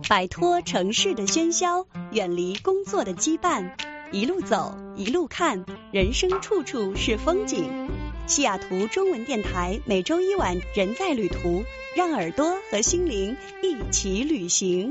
摆脱城市的喧嚣，远离工作的羁绊，一路走，一路看，人生处处是风景。西雅图中文电台每周一晚人在旅途，让耳朵和心灵一起旅行。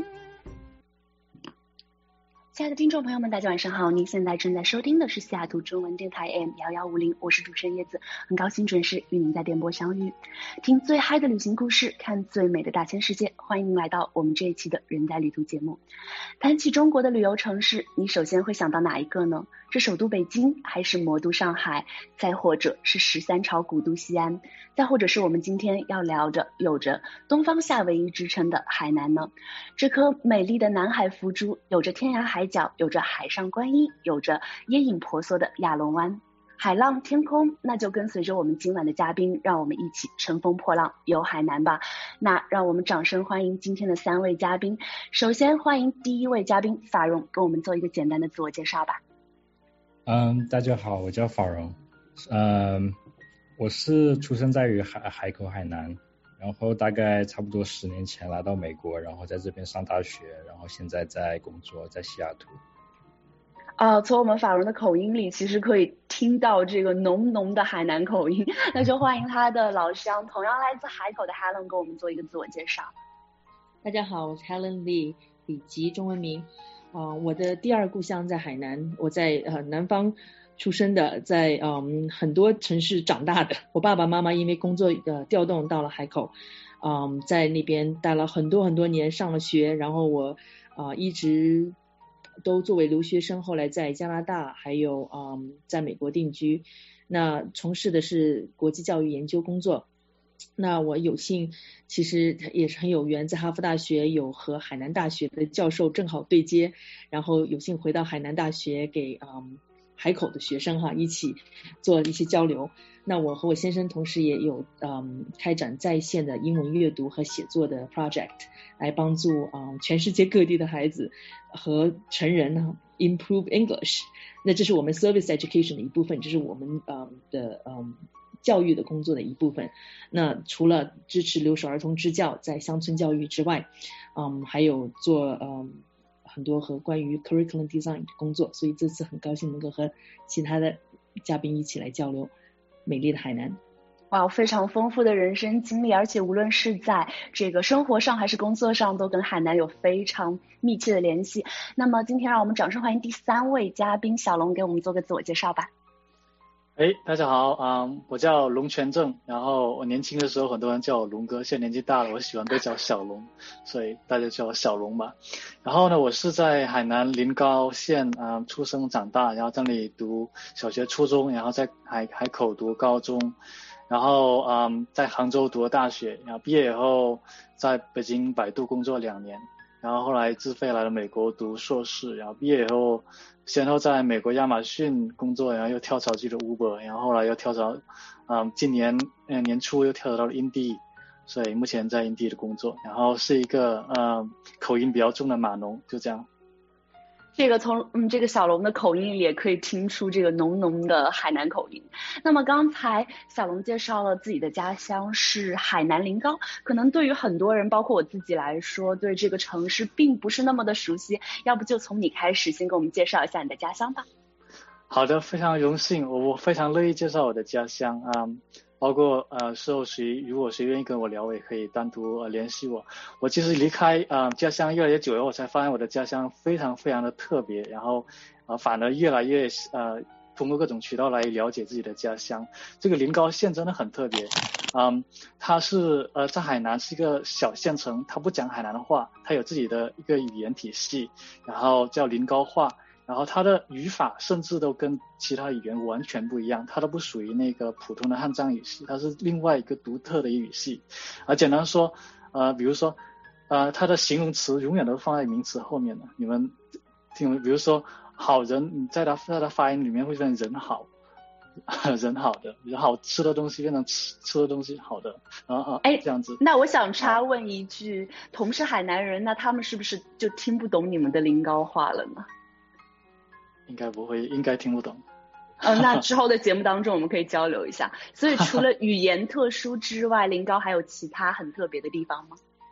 亲爱的听众朋友们，大家晚上好，您现在正在收听的是西雅图中文电台 AM1150， 我是主持人叶子，很高兴准时与您在电波相遇，听最嗨的旅行故事，看最美的大千世界，欢迎您来到我们这一期的人在旅途节目。谈起中国的旅游城市，你首先会想到哪一个呢？是首都北京，还是魔都上海，再或者是13朝古都西安，再或者是我们今天要聊的有着东方夏威夷之称的海南呢？这颗美丽的南海福珠，有着天涯海角，有着海上观音，有着椰影婆娑的亚龙湾，海浪天空，那就跟随着我们今晚的嘉宾，让我们一起乘风破浪游海南吧。那让我们掌声欢迎今天的3位嘉宾。首先欢迎第一位嘉宾法荣，跟我们做一个简单的自我介绍吧。 大家好，我叫法荣，我是出生在于海口海南，然后大概差不多10年前来到美国，然后在这边上大学，然后现在在工作，在西雅图。 从我们法荣的口音里其实可以听到这个浓浓的海南口音，那就欢迎他的老乡，同样来自海口的 Helen 给我们做一个自我介绍。 大家好，我是 Helen Lee， 李吉中文名。我的第二故乡在海南，我在南方出生的，在很多城市长大的。我爸爸妈妈因为工作的调动到了海口，在那边待了很多年，上了学，然后我一直都作为留学生，后来在加拿大还有在美国定居，那从事的是国际教育研究工作。那我有幸其实也是很有缘，在哈佛大学有和海南大学的教授正好对接，然后有幸回到海南大学给海口的学生一起做一些交流。那我和我先生同时也有开展在线的英文阅读和写作的 project， 来帮助全世界各地的孩子和成人improve English。 那这是我们 service education 的一部分，这是我们的教育的工作的一部分。那除了支持留守儿童支教在乡村教育之外，还有做很多和关于 curriculum design 的工作，所以这次很高兴能够和其他的嘉宾一起来交流美丽的海南。 哇，非常丰富的人生经历，而且无论是在这个生活上还是工作上，都跟海南有非常密切的联系。那么今天让我们掌声欢迎第3位嘉宾小龙，给我们做个自我介绍吧。 大家好，我叫龙全正，然后我年轻的时候很多人叫我龙哥，现在年纪大了，我喜欢被叫小龙，所以大家叫我小龙吧。然后呢，我是在海南临高县出生长大，然后在那里读小学初中，然后在海口读高中，然后在杭州读了大学，然后毕业以后在北京百度工作2年，然后后来自费来了美国读硕士，然后毕业以后先后在美国亚马逊工作，然后又跳槽去了 Uber， 然后后来又跳槽今年年初又跳槽到了印地，所以目前在印地的工作，然后是一个口音比较重的码农，就这样。 这个从这个小龙的口音里也可以听出这个浓浓的海南口音。那么刚才小龙介绍了自己的家乡是海南临高，可能对于很多人包括我自己来说，对这个城市并不是那么的熟悉，要不就从你开始先给我们介绍一下你的家乡吧。 好的，非常荣幸，我非常乐意介绍我的家乡包括如果谁愿意跟我聊，我也可以单独联系我。我其实离开家乡越来越久以后，我才发现我的家乡非常非常的特别，然后反而越来越通过各种渠道来了解自己的家乡。这个临高县真的很特别，它是在海南是一个小县城，它不讲海南话，它有自己的一个语言体系，然后叫临高话。然后它的语法甚至都跟其他语言完全不一样，它都不属于那个普通的汉藏语系，它是另外一个独特的语系。简单说比如说它的形容词永远都放在名词后面的，你们听，比如说好人，你在它发音里面会变成人好人好的，比如好吃的东西变成吃的东西好的，然后这样子。 那我想插问一句，同是海南人，那他们是不是就听不懂你们的临高话了呢？ 应该不会，应该听不懂。 那之后的节目当中我们可以交流一下。所以除了语言特殊之外，临高还有其他很特别的地方吗？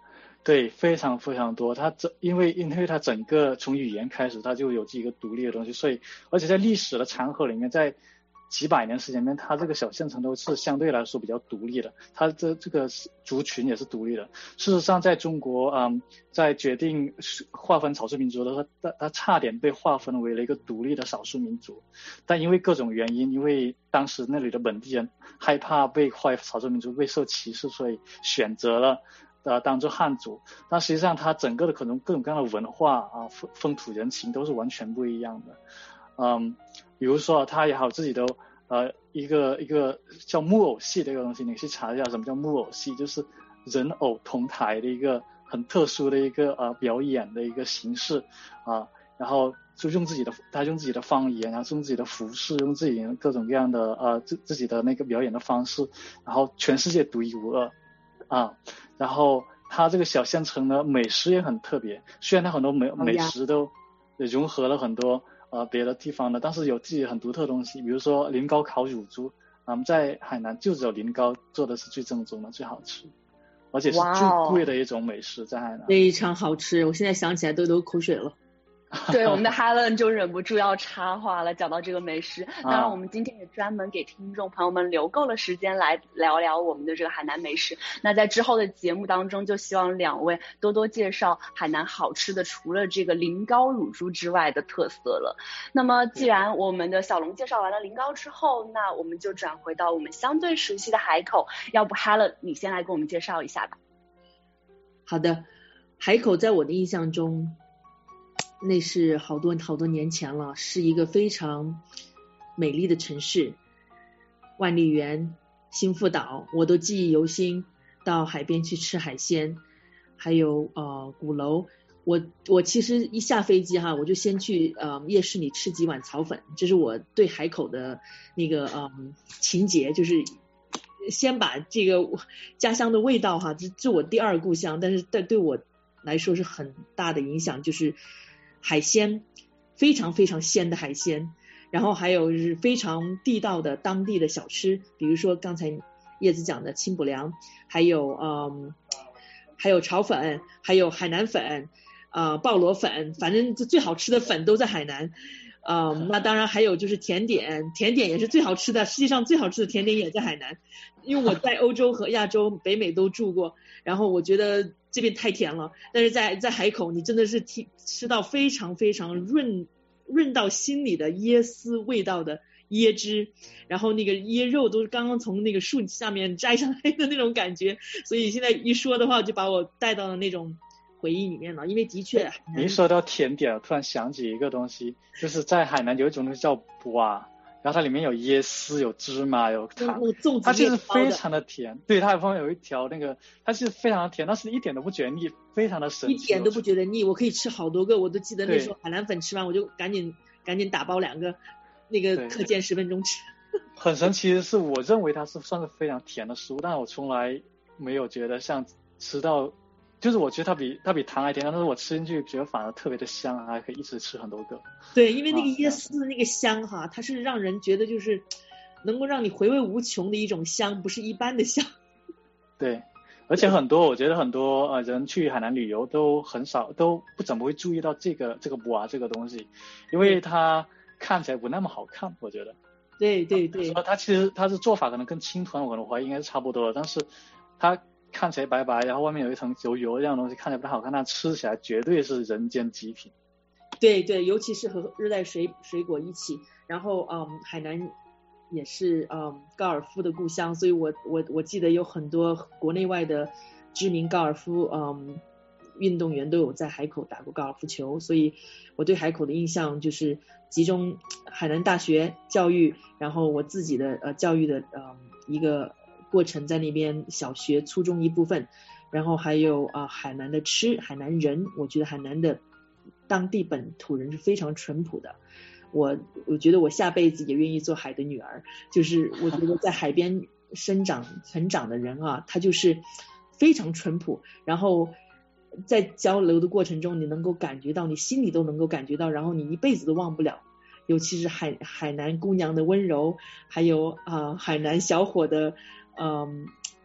对，非常非常多。因为它整个从语言开始，它就有自己一个独立的东西，所以而且在历史的长河里面，在几百年时间里面，它这个小县城都是相对来说比较独立的，它这个族群也是独立的。事实上，在中国，在决定划分少数民族的时候，它差点被划分为了一个独立的少数民族，但因为各种原因，因为当时那里的本地人害怕被划为少数民族被受歧视，所以选择了当做汉族。但实际上它整个的可能各种各样的文化风土人情都是完全不一样的。比如说它也好自己的一个叫木偶戏的一个东西，你去查一下什么叫木偶戏，就是人偶同台的一个很特殊的一个表演的一个形式然后就用自己的方言，然后用自己的服饰，用自己各种各样的自己的那个表演的方式，然后全世界独一无二然后它这个小县城呢，美食也很特别，虽然它很多美食都融合了很多别的地方的，但是有自己很独特的东西，比如说临高烤乳猪在海南就只有临高做的是最正宗的最好吃，而且是最贵的一种美食，在海南非常好吃，我现在想起来都流口水了。 对，我们的 Helen 就忍不住要插话了，讲到这个美食。当然我们今天也专门给听众朋友们留够了时间来聊聊我们的这个海南美食。那在之后的节目当中，就希望两位多多介绍海南好吃的除了这个临高乳猪之外的特色了。那么既然我们的小龙介绍完了临高之后，那我们就转回到我们相对熟悉的海口，要不 Helen 你先来给我们介绍一下吧。 好的，海口在我的印象中那是好多年前了，是一个非常美丽的城市，万丽园、新富岛我都记忆犹新，到海边去吃海鲜，还有鼓楼。我其实一下飞机我就先去夜市里吃几碗炒粉，这是我对海口的那个情节，就是先把这个家乡的味道这我第二故乡，但是对我来说是很大的影响，就是海鲜非常非常鲜的海鲜，然后还有是非常地道的当地的小吃，比如说刚才叶子讲的清补凉，还有炒粉，还有海南粉鲍螺粉，反正最好吃的粉都在海南。那当然还有就是甜点也是最好吃的，世界上最好吃的甜点也在海南，因为我在欧洲和亚洲北美都住过，然后我觉得这边太甜了，但是在海口你真的是吃到非常非常润到心里的椰丝味道的椰汁，然后那个椰肉都是刚刚从那个树下面摘上来的那种感觉，所以现在一说的话就把我带到了那种回忆里面了。因为的确你一说到甜点，我突然想起一个东西，就是在海南有一种东西叫卜然后它里面有椰丝、有芝麻、有糖，它其实非常的甜。对，它旁边有一条那个，它是非常的甜，但是一点都不觉得腻，非常的神奇， 一点都不觉得腻。我可以吃好多个，我都记得那时候海南粉吃完，我就赶紧打包2个，那个课间10分钟吃。 很神奇的是，我认为它是算是非常甜的食物，但我从来没有觉得像吃到。就是我觉得它比糖还甜，但是我吃进去觉得反而特别的香，还可以一直吃很多个。 对，因为那个椰丝的那个香它是让人觉得就是能够让你回味无穷的一种香，不是一般的香。 对，而且我觉得很多人去海南旅游都不怎么会注意到这个卜这个东西，因为它看起来不那么好看，我觉得。 对， 它其实它是做法可能跟青团我怀疑应该是差不多的，但是它看起来白白，然后外面有一层油这样的东西，看起来不太好看，但吃起来绝对是人间极品。 对，尤其是和热带水果一起，然后海南也是高尔夫的故乡，所以我记得有很多国内外的知名高尔夫运动员都有在海口打过高尔夫球，所以我对海口的印象就是集中海南大学教育，然后我自己的教育的一个过程在那边，小学初中一部分，然后还有海南的海南人，我觉得海南的当地本土人是非常淳朴的，我觉得我下辈子也愿意做海的女儿，就是我觉得在海边成长的人他就是非常淳朴，然后在交流的过程中你能够感觉到，你心里都能够感觉到，然后你一辈子都忘不了，尤其是海南姑娘的温柔，还有海南小伙的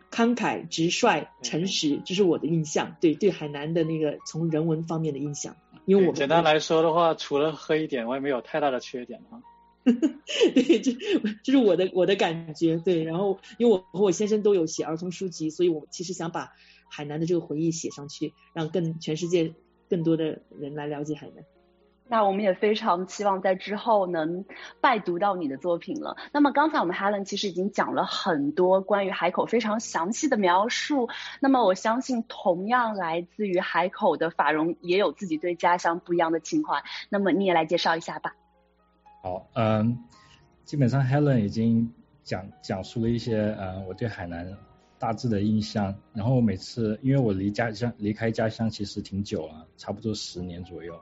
慷慨、直率、诚实，这是我的印象。对海南的那个从人文方面的印象，因为我们简单来说的话，除了黑一点，我也没有太大的缺点啊。 对，这是我的感觉。对，然后因为我和我先生都有写儿童书籍，所以我其实想把海南的这个回忆写上去，让全世界更多的人来了解海南。 那我们也非常期望在之后能拜读到你的作品了。那么刚才我们 Helen 其实已经讲了很多关于海口非常详细的描述，那么我相信同样来自于海口的法荣也有自己对家乡不一样的情怀，那么你也来介绍一下吧。 好，基本上 Helen 已经讲述了一些我对海南大致的印象，然后每次因为我离开家乡其实挺久了，差不多10年左右。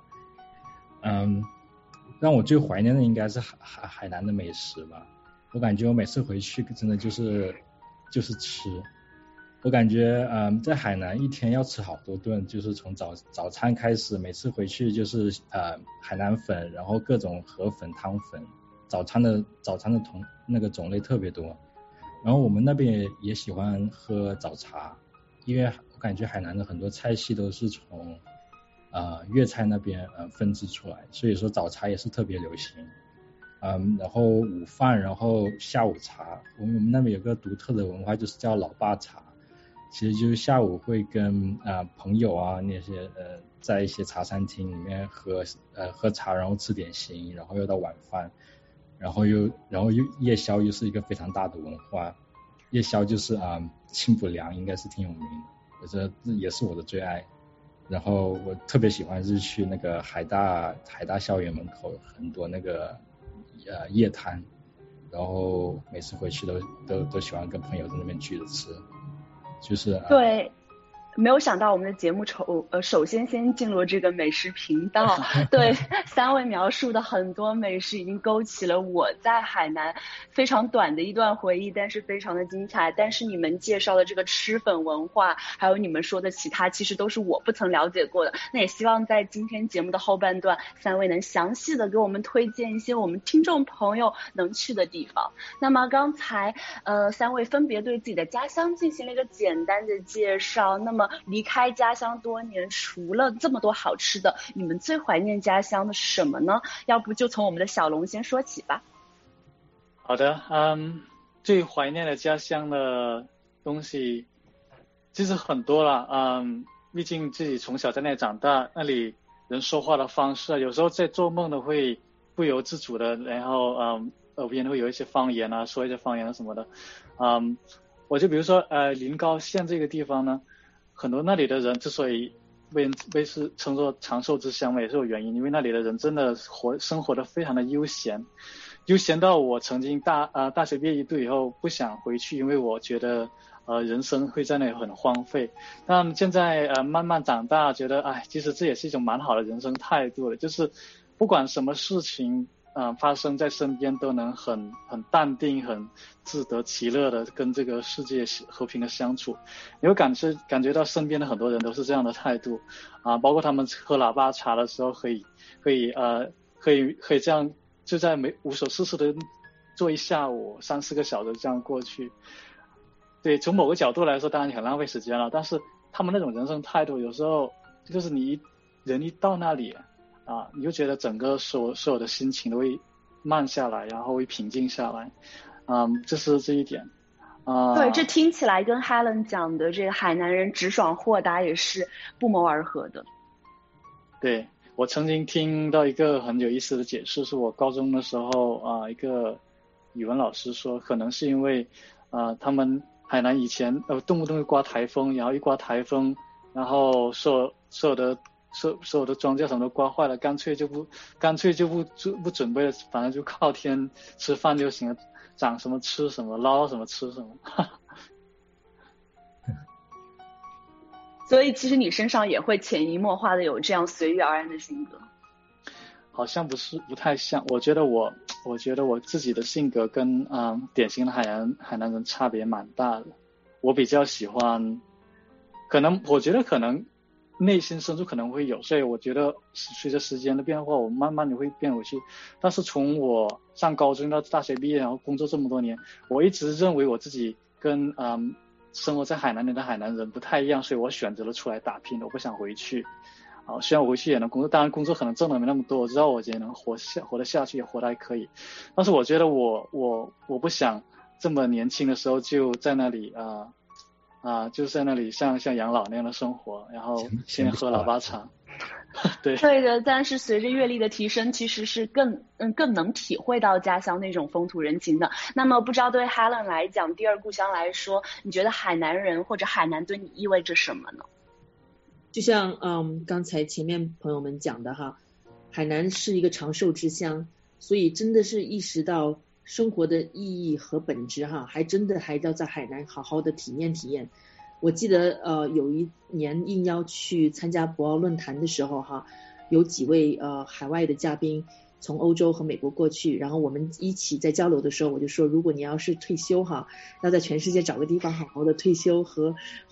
让我最怀念的应该是海南的美食吧。我感觉我每次回去真的就是吃。我感觉在海南一天要吃好多顿，就是从早餐开始，每次回去就是海南粉，然后各种河粉、汤粉，早餐的那个种类特别多。然后我们那边也喜欢喝早茶，因为我感觉海南的很多菜系都是从粤菜那边分支出来，所以说早茶也是特别流行。然后午饭，然后下午茶，我们那边有个独特的文化，就是叫老爸茶，其实就是下午会跟朋友啊那些在一些茶餐厅里面喝茶，然后吃点心，然后又到晚饭，然后又夜宵又是一个非常大的文化。夜宵就是清补凉，应该是挺有名的，我觉得这也是我的最爱。然后我特别喜欢是去那个海大校园门口很多那个夜摊，然后每次回去都喜欢跟朋友在那边聚着吃，就是对。没有想到我们的节目首先进入这个美食频道。对，3位描述的很多美食已经勾起了我在海南非常短的一段回忆，但是非常的精彩。但是你们介绍的这个吃粉文化，还有你们说的其他，其实都是我不曾了解过的。那也希望在今天节目的后半段，3位能详细的给我们推荐一些我们听众朋友能去的地方。那么刚才3位分别对自己的家乡进行了一个简单的介绍，那么离开家乡多年，除了这么多好吃的，你们最怀念家乡的是什么呢？要不就从我们的小龙先说起吧。 好的，最怀念的家乡的东西其实很多了，毕竟自己从小在那里长大，那里人说话的方式有时候在做梦的会不由自主的，然后耳边会有一些方言啊，说一些方言什么的。我就比如说临高县这个地方呢，很多那里的人之所以被是称作长寿之乡嘛，也是有原因，因为那里的人真的生活的非常的悠闲到我曾经大学毕业一度以后不想回去，因为我觉得人生会在那里很荒废。但现在慢慢长大，觉得其实这也是一种蛮好的人生态度的，就是不管什么事情发生在身边，都能很淡定、很自得其乐的跟这个世界和平的相处。你会感觉到身边的很多人都是这样的态度包括他们喝喇叭茶的时候，可以这样，就在无所事事的做一下午3-4个小时这样过去。对，从某个角度来说，当然你很浪费时间了，但是他们那种人生态度，有时候就是人一到那里你就觉得整个所有的心情都会慢下来，然后会平静下来。这是这一点。 对，这听起来跟 Helen 讲的这个海南人直爽豁达也是不谋而合的。对， 我曾经听到一个很有意思的解释，是我高中的时候一个语文老师说，可能是因为他们海南以前动不动会刮台风，然后一刮台风，然后所有的庄稼什么都刮坏了，干脆就不准备了，反正就靠天吃饭就行了，长什么吃什么，捞什么吃什么。 所以其实你身上也会潜移默化的有这样随遇而安的性格。 好像不太像，我觉得我自己的性格跟典型的海南人差别蛮大的。我比较喜欢，我觉得可能内心深处可能会有，所以我觉得随着时间的变化，我慢慢的会变回去。但是从我上高中到大学毕业，然后工作这么多年，我一直认为我自己跟生活在海南的海南人不太一样，所以我选择了出来打拼，我不想回去。虽然我回去也能工作，当然工作可能挣的没那么多，我知道我也能活得下去，也活得还可以。但是我觉得我不想这么年轻的时候就在那里就在那里像养老那样的生活，然后先喝喇叭茶。对的，但是随着阅历的提升，其实是更能体会到家乡那种风土人情的。那么不知道对 Helen 来讲，第二故乡来说，你觉得海南人或者海南对你意味着什么呢？ 就像刚才前面朋友们讲的哈，海南是一个长寿之乡，所以真的是意识到生活的意义和本质哈，还要在海南好好的体验。我记得有一年应邀去参加博鳌论坛的时候哈，有几位海外的嘉宾从欧洲和美国过去，然后我们一起在交流的时候，我就说，如果你要是退休哈，要在全世界找个地方好好的退休和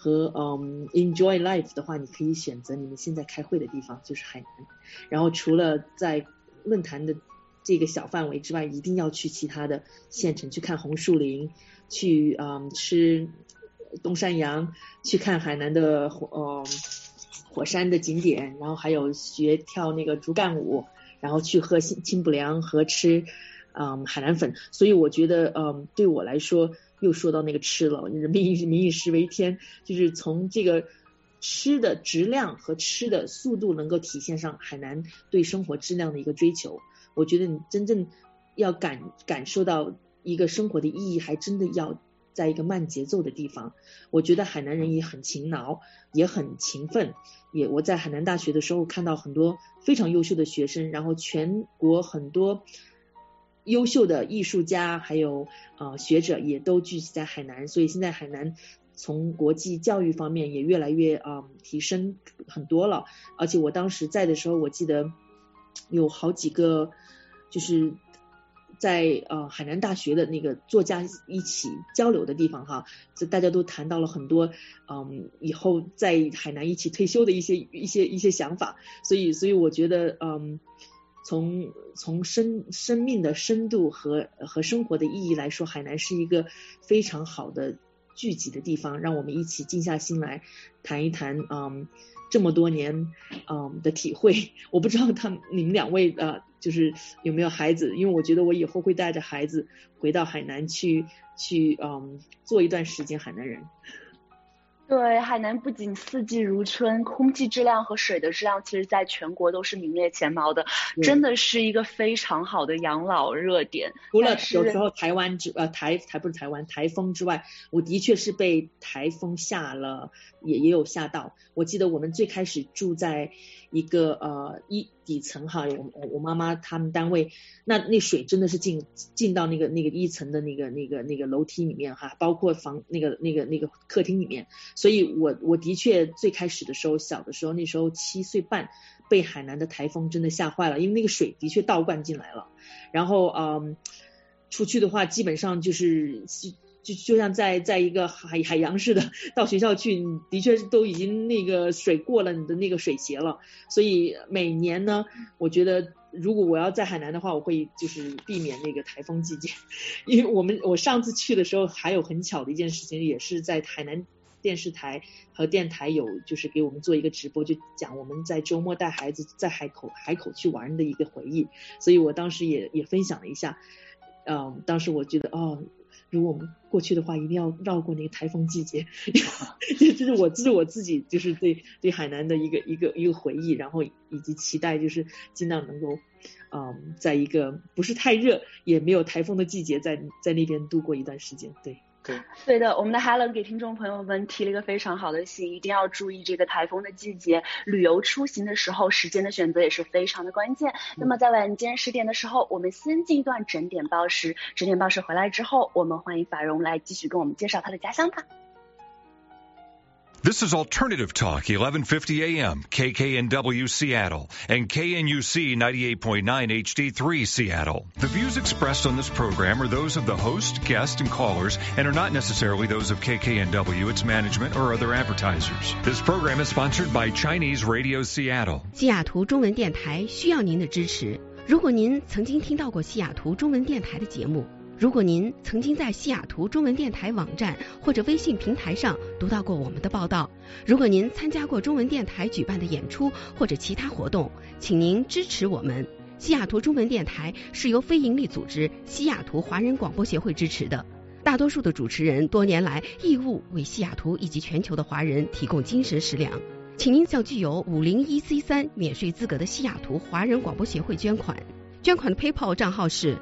enjoy life 的话，你可以选择你们现在开会的地方，就是海南。然后除了在论坛的这个小范围之外，一定要去其他的县城去看红树林，去吃东山羊，去看海南的火山的景点，然后还有学跳那个竹竿舞，然后去喝清补凉和吃海南粉。所以我觉得对我来说，又说到那个吃了，民以食为天，就是从这个吃的质量和吃的速度能够体现上海南对生活质量的一个追求。我觉得你真正要感受到一个生活的意义，还真的要在一个慢节奏的地方。我觉得海南人也很勤劳，也很勤奋。我在海南大学的时候看到很多非常优秀的学生，然后全国很多优秀的艺术家还有学者也都聚集在海南，所以现在海南从国际教育方面也越来越提升很多了。而且我当时在的时候，我记得有好几个就是在海南大学的那个作家一起交流的地方哈，大家都谈到了很多以后在海南一起退休的一些想法。所以我觉得从生命的深度和生活的意义来说，海南是一个非常好的聚集的地方，让我们一起静下心来谈一谈这么多年的体会。我不知道你们两位就是有没有孩子，因为我觉得我以后会带着孩子回到海南去做一段时间海南人。 对，海南不仅四季如春，空气质量和水的质量其实在全国都是名列前茅的，真的是一个非常好的养老热点。 除了有时候台风之外，我的确是被台风下了，也有下到。我记得我们最开始住在一个底层哈，我妈妈他们单位，那水真的是进到那个一层的那个楼梯里面哈，包括那个客厅里面。所以我的确最开始的时候，小的时候那时候7岁半，被海南的台风真的吓坏了，因为那个水的确倒灌进来了。然后出去的话基本上就像在一个海洋似的，到学校去你的确都已经那个水过了你的那个水鞋了。所以每年呢，我觉得如果我要在海南的话，我会就是避免那个台风季节。因为我上次去的时候还有很巧的一件事情，也是在海南电视台和电台有就是给我们做一个直播，就讲我们在周末带孩子在海口去玩的一个回忆。所以我当时也分享了一下，当时我觉得如果我们过去的话，一定要绕过那个台风季节。这是我自己就是对海南的一个回忆，然后以及期待就是尽量能够在一个不是太热也没有台风的季节在那边度过一段时间。 对的，我们的 Helen 给听众朋友们提了一个非常好的醒，一定要注意这个台风的季节，旅游出行的时候时间的选择也是非常的关键。那么在晚间10点的时候，我们先进一段整点报时，整点报时回来之后，我们欢迎法荣来继续跟我们介绍他的家乡吧。 This is Alternative Talk, 1150 AM, KKNW Seattle, and KNUC 98.9 HD3 Seattle. The views expressed on this program are those of the host, guest, and callers, and are not necessarily those of KKNW, its management, or other advertisers. This program is sponsored by Chinese Radio Seattle. 西雅图中文电台需要您的支持。如果您曾经听到过西雅图中文电台的节目， 如果您曾经在西雅图中文电台网站或者微信平台上读到过我们的报道，如果您参加过中文电台举办的演出或者其他活动，请您支持我们。西雅图中文电台是由非营利组织西雅图华人广播协会支持的，大多数的主持人多年来义务为西雅图以及全球的华人提供精神食粮。请您向具有501C3免税资格的西雅图华人广播协会捐款。捐款的 PayPal 账号是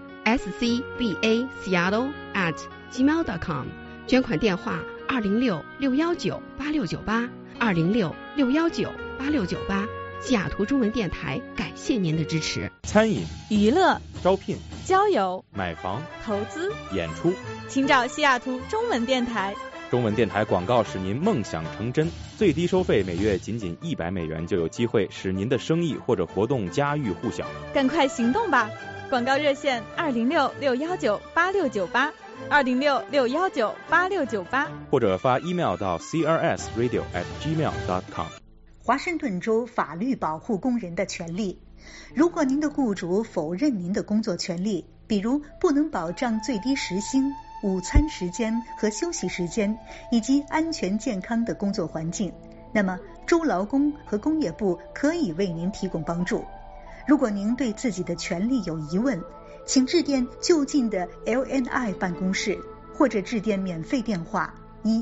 scbaseattle@gmail.com， 捐款电话206-619-8698 206-619-8698。西雅图中文电台感谢您的支持。 餐饮、 娱乐、 招聘、 交友、 买房、 投资、 演出， 请找西雅图中文电台。 中文电台广告使您梦想成真，最低收费每月仅$100就有机会使您的生意或者活动家喻户晓。 赶快行动吧！广告热线206-619-8698 206-619-8698， 或者发 email 到 crsradio@gmail.com。 华盛顿州法律保护工人的权利。如果您的雇主否认您的工作权利，比如不能保障最低时薪、午餐时间和休息时间，以及安全健康的工作环境，那么州劳工和工业部可以为您提供帮助。如果您对自己的权利有疑问，请致电就近的 LNI 办公室，或者致电免费电话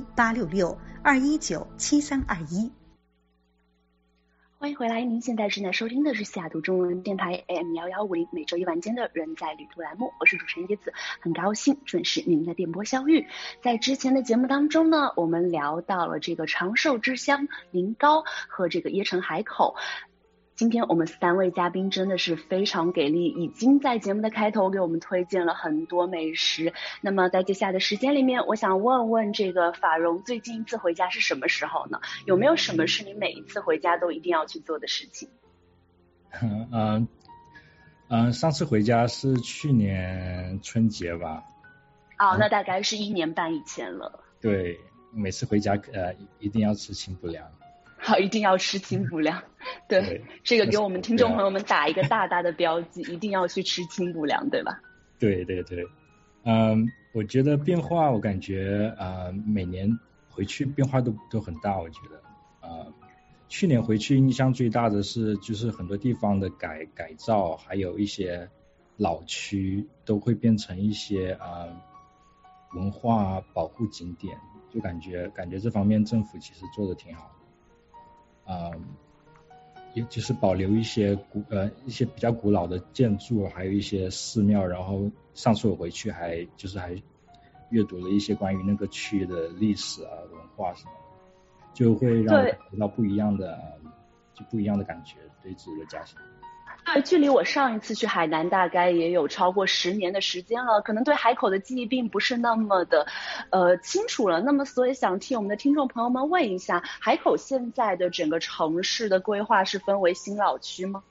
1866-219-7321。 欢迎回来，您现在正在收听的是西雅图中文电台 AM1150，每周一晚间的人在旅途栏目，我是主持人叶子，很高兴准时与您在电波相遇。在之前的节目当中呢，我们聊到了这个长寿之乡临高和这个椰城海口。今天我们3位嘉宾真的是非常给力，已经在节目的开头给我们推荐了很多美食。那么在接下来的时间里面，我想问问这个法荣，最近一次回家是什么时候呢？有没有什么是你每一次回家都一定要去做的事情？ 上次回家是去年春节吧。 那大概是1年半以前了。 对，每次回家一定要吃清补凉。 好，一定要吃清补凉。对，这个给我们听众朋友们打一个大大的标记，一定要去吃清补凉，对吧？ 对。我觉得变化，我感觉每年回去变化都很大。我觉得去年回去印象最大的是，就是很多地方的改造，还有一些老区都会变成一些文化保护景点，就感觉这方面政府其实做的挺好。也就是保留一些比较古老的建筑，还有一些寺庙。然后上次我回去还阅读了一些关于那个区的历史文化什么的，就会让我感觉到不一样的感觉，对自己的家乡。 对，距离我上一次去海南大概也有超过10年的时间了，可能对海口的记忆并不是那么的清楚了。那么所以想替我们的听众朋友们问一下，海口现在的整个城市的规划是分为新老区吗？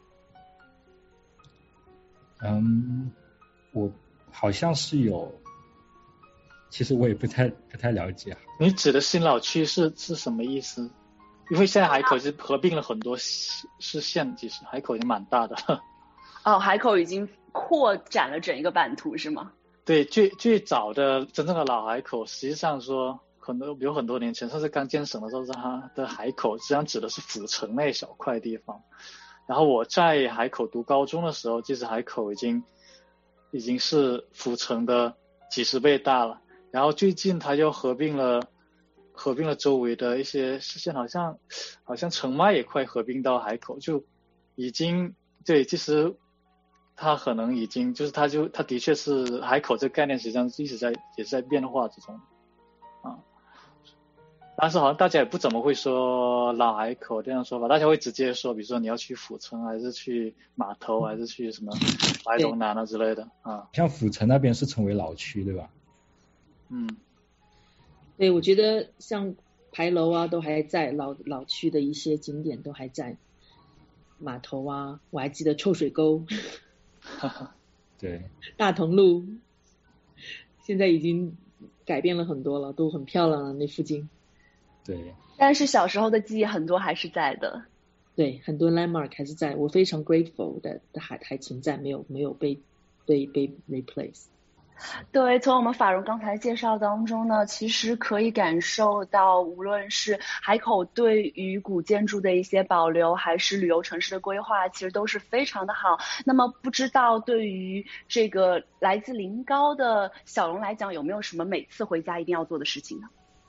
我好像是有，其实我也不太了解。 你指的新老区是什么意思？因为现在海口是合并了很多市县，其实海口已经蛮大的了。 海口已经扩展了整一个版图是吗？ 对，最早的真正的老海口，实际上说有很多年前，甚至刚建省的时候，它的海口实际上指的是府城那一小块地方。然后我在海口读高中的时候，其实海口已经是府城的几十倍大了。然后最近它就合并了周围的一些市县，好像澄迈也快合并到海口，就已经对，其实它可能已经就是它的确是海口这个概念实际上也是在变化之中但是好像大家也不怎么会说老海口这样说法，大家会直接说比如说你要去府城，还是去码头，还是去什么白龙南之类的像府城那边是成为老区对吧？ 对，我觉得像牌楼都还在，老区的一些景点都还在，码头我还记得臭水沟对， 大同路现在已经改变了很多了，都很漂亮了那附近。 对， 但是小时候的记忆很多还是在的。 对，很多 landmark 还是在，我非常 grateful 的还存在，没有被 replace。 对，从我们法荣刚才介绍当中呢，其实可以感受到，无论是海口对于古建筑的一些保留，还是旅游城市的规划，其实都是非常的好。那么不知道对于这个来自临高的小荣来讲，有没有什么每次回家一定要做的事情呢？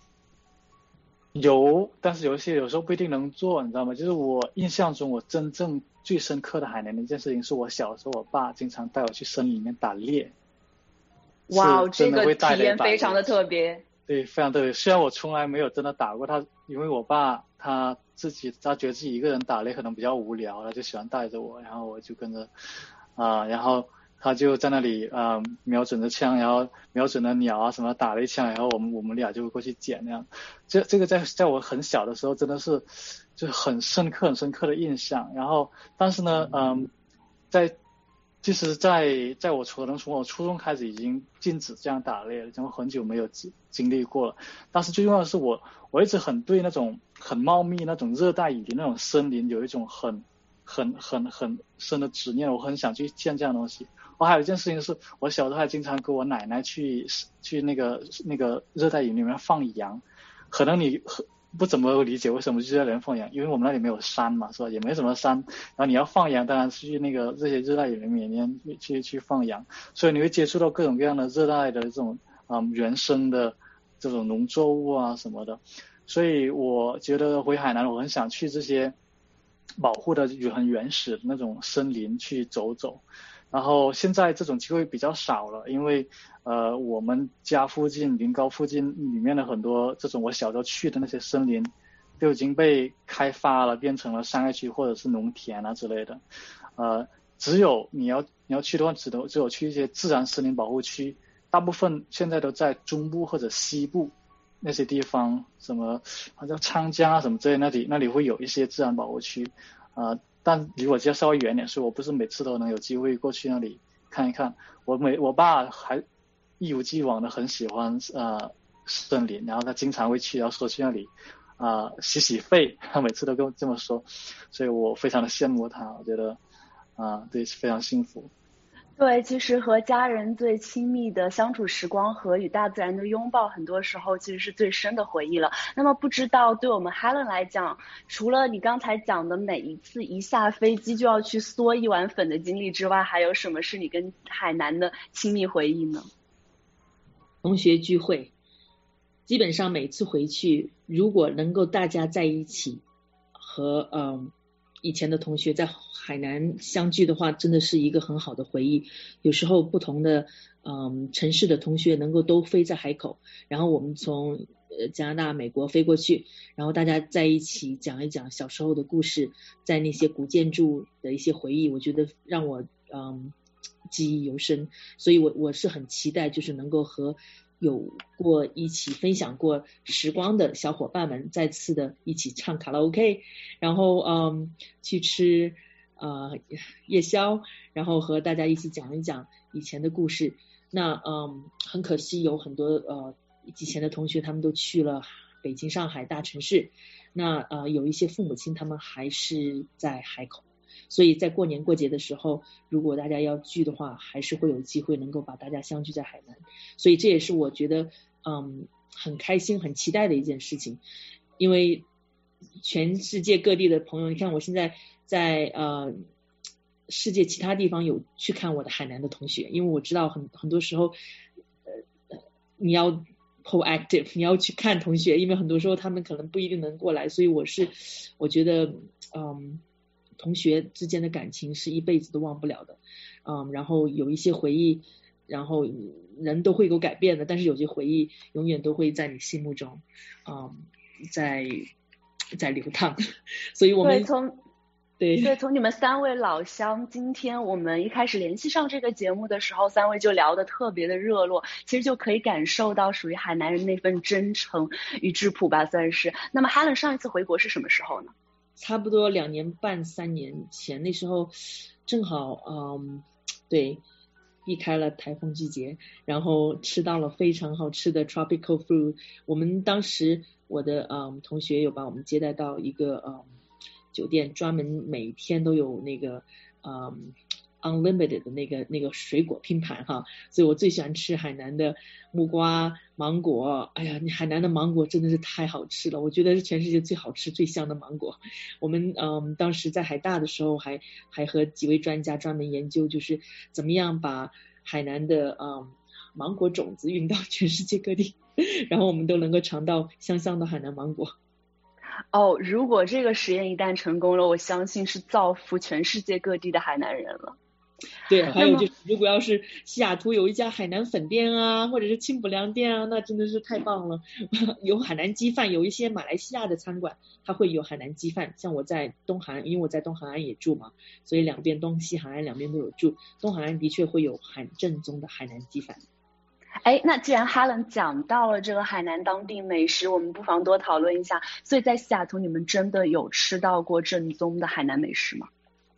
有，但是有时候不一定能做，你知道吗？就是我印象中我真正最深刻的海南的一件事情，是我小时候我爸经常带我去森林里面打猎。 哇，这个体验非常的特别。 对，非常特别。虽然我从来没有真的打过他，因为我爸他觉得自己一个人打猎可能比较无聊，他就喜欢带着我，然后我就跟着然后他就在那里瞄准着枪，然后瞄准了鸟啊什么打了一枪，然后我们俩就会过去捡那样。这个在我很小的时候真的是就很深刻的印象。然后但是呢其实在我从我初中开始已经禁止这样打猎了，因为很久没有经历过了。但是最重要的是我一直很对那种很茂密那种热带雨林那种森林有一种很深的执念，我很想去见这样的东西。我还有一件事情是，我小时候还经常跟我奶奶去那个热带雨林里面放羊。可能你不怎么理解为什么就在那里放羊，因为我们那里没有山嘛，是吧？也没什么山，然后你要放羊，当然是去这些热带雨林里面去放羊，所以你会接触到各种各样的热带的这种原生的这种农作物啊什么的。所以我觉得回海南，我很想去这些保护的很原始的那种森林去走走。然后现在这种机会比较少了，因为我们家附近临高附近里面的很多这种我小时候去的那些森林都已经被开发了，变成了商业区或者是农田啊之类的。只有你要去的话，只有去一些自然森林保护区，大部分现在都在中部或者西部那些地方，什么好像昌江啊什么之类，那里会有一些自然保护区但离我家稍微远点，所以我不是每次都能有机会过去那里看一看。我爸还一如既往的很喜欢森林，然后他经常会去，然后说去那里洗肺，他每次都跟我这么说，所以我非常的羡慕他，我觉得对，非常幸福。 对，其实和家人最亲密的相处时光和与大自然的拥抱，很多时候其实是最深的回忆了。那么不知道对我们 Helen 来讲，除了你刚才讲的每一次一下飞机就要去嗦一碗粉的经历之外，还有什么是你跟海南的亲密回忆呢？ 同学聚会，基本上每次回去，如果能够大家在一起和以前的同学在海南相聚的话，真的是一个很好的回忆。有时候不同的城市的同学能够都飞在海口，然后我们从加拿大、美国飞过去，然后大家在一起讲一讲小时候的故事，在那些古建筑的一些回忆，我觉得让我记忆犹深。所以我是很期待，就是能够和有过一起分享过时光的小伙伴们再次的一起唱卡拉 OK， 然后去吃夜宵，然后和大家一起讲一讲以前的故事。那很可惜有很多以前的同学他们都去了北京、上海大城市，那有一些父母亲他们还是在海口，所以在过年过节的时候，如果大家要聚的话，还是会有机会能够把大家相聚在海南。所以这也是我觉得很开心很期待的一件事情。因为全世界各地的朋友，你看我现在在世界其他地方有去看我的海南的同学，因为我知道很多时候你要 proactive， 你要去看同学，因为很多时候他们可能不一定能过来，所以我觉得同学之间的感情是一辈子都忘不了的。然后有一些回忆，然后人都会有改变的，但是有些回忆永远都会在你心目中在流淌。所以我们对，从你们三位老乡，今天我们一开始联系上这个节目的时候，三位就聊得特别的热络，其实就可以感受到属于海南人那份真诚与质朴吧，算是。那么 Helen 上一次回国是什么时候呢？ 差不多2年半3年前，那时候正好对，避开了台风季节，然后吃到了非常好吃的 tropical food。我们当时我的同学有把我们接待到一个酒店，专门每天都有那个 unlimited 的那个水果拼盘哈，所以我最喜欢吃海南的木瓜、芒果。哎呀，海南的芒果真的是太好吃了，我觉得是全世界最好吃、最香的芒果。我们当时在海大的时候还和几位专家专门研究，就是怎么样把海南的芒果种子运到全世界各地，然后我们都能够尝到香香的海南芒果。 哦，如果这个实验一旦成功了，我相信是造福全世界各地的海南人了。 对，还有就是，如果要是西雅图有一家海南粉店啊，或者是清补凉店啊，那真的是太棒了。有海南鸡饭，有一些马来西亚的餐馆，它会有海南鸡饭。像我在东海岸，因为我在东海岸也住嘛，所以两边东西海岸两边都有住。东海岸的确会有很正宗的海南鸡饭。 哎，那既然 Helen 讲到了这个海南当地美食，我们不妨多讨论一下。所以在西雅图，你们真的有吃到过正宗的海南美食吗？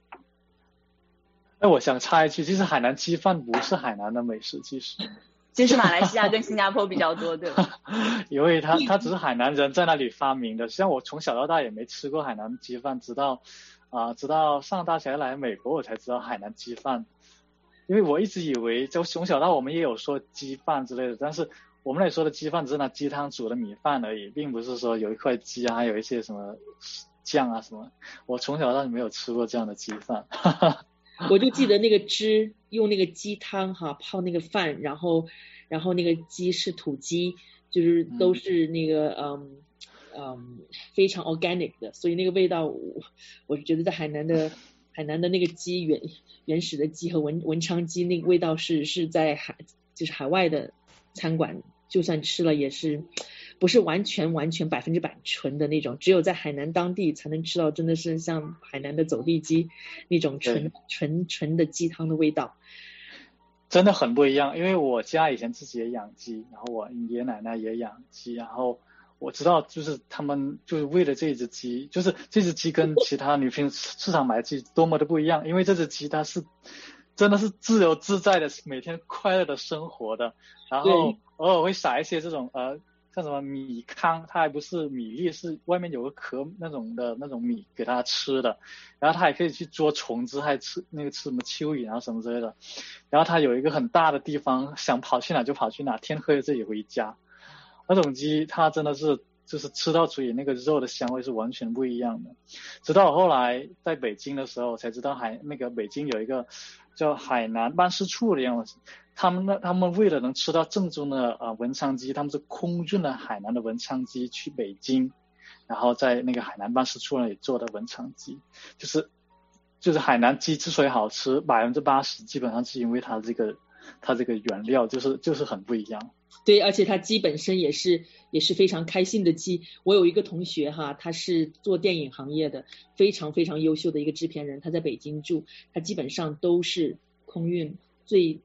我想插一句，其实海南鸡饭不是海南的美食，其实马来西亚跟新加坡比较多，对吧？ 因为它只是海南人在那里发明的。像我从小到大也没吃过海南鸡饭，直到上大学来美国我才知道海南鸡饭。因为我一直以为就从小到我们也有说鸡饭之类的，但是我们那里说的鸡饭只是拿鸡汤煮的米饭而已，并不是说有一块鸡啊，还有一些什么酱啊什么。我从小到大没有吃过这样的鸡饭。 我就记得那个汁用那个鸡汤泡那个饭，然后那个鸡是土鸡，就是都是那个非常 organic 的，所以那个味道我觉得在海南的那个鸡原始的鸡和文昌鸡那个味道是在就是海外的餐馆就算吃了也是不是完全100%纯的那种，只有在海南当地才能吃到真的是像海南的走地鸡那种纯的鸡汤的味道， 真的很不一样。因为我家以前自己也养鸡，然后我爷爷奶奶也养鸡，然后我知道就是他们就是为了这只鸡，就是这只鸡跟其他你平时市场买的鸡多么的不一样，因为这只鸡它是真的是自由自在的每天快乐的生活的，然后偶尔会撒一些这种像什么米糠，它还不是米粒，是外面有个壳那种米给它吃的，然后它还可以去捉虫子，还吃什么蚯蚓啊什么之类的，然后它有一个很大的地方，想跑去哪就跑去哪，天黑了自己回家。那种鸡它真的是就是吃到嘴里那个肉的香味是完全不一样的。直到我后来在北京的时候才知道北京有一个叫海南办事处的样子，他们为了能吃到正宗的文昌鸡，他们是空运了海南的文昌鸡去北京，然后在那个海南办事处那里做的文昌鸡，就是海南鸡之所以好吃，80%基本上是因为它这个原料就是很不一样。 对，而且它鸡本身也是非常开心的鸡。我有一个同学他是做电影行业的，非常非常优秀的一个制片人，他在北京住，他基本上都是空运最